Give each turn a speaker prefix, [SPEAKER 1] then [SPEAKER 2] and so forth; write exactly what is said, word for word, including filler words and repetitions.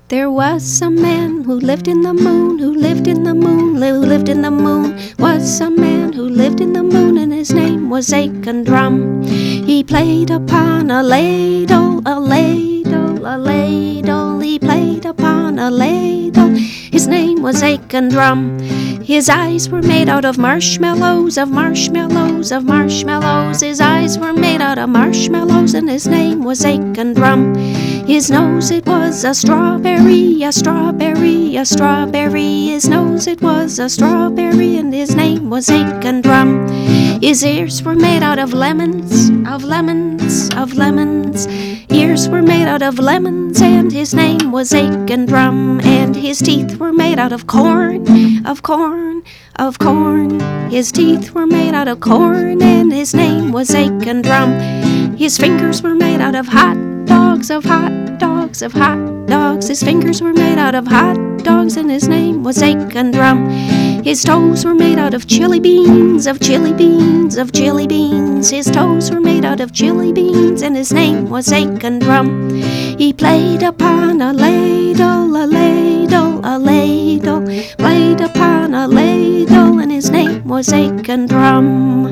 [SPEAKER 1] There was a man who lived in the moon, who lived in the moon, who lived in the moon. Was a man who lived in the moon, and his name was Acon Drum. He played upon a ladle, a ladle, a ladle. He played upon a ladle. His name was Acon Drum. His eyes were made out of marshmallows, of marshmallows, of marshmallows. His eyes were made out of marshmallows, and his name was Acon Drum. His nose, it was a strawberry, a strawberry, a strawberry. His nose, it was a strawberry, and his name was Acon Drum. His ears were made out of lemons, of lemons, of lemons. Ears were made out of lemons, and his name was Acon Drum. And his teeth were made out of corn, of corn, of corn. His teeth were made out of corn, and his name was Acon Drum. His fingers were made out of hot dogs, of hot dogs, of hot dogs. His fingers were made out of hot dogs, and his name was Acon Drum. His toes were made out of chili beans, of chili beans, of chili beans. His toes were made out of chili beans, and his name was Acon Drum. He played upon a ladle, a ladle, a ladle. Played upon a ladle, and his name was Acon Drum.